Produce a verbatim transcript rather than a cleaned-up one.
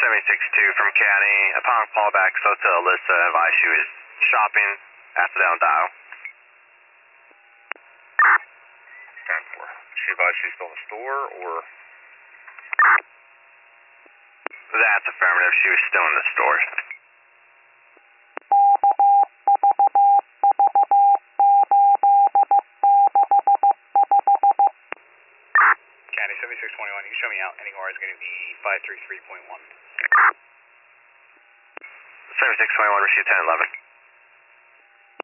seventy-six two from Caddy. Upon callback, so to Alyssa, advised she was shopping after down dial. ten four. She advised she's still in the store, or? That's affirmative. She was still in the store. Caddy seventy-six twenty-one, you can show me out. N E R is going to be five three three point one. seventy-six twenty-one, receive ten eleven.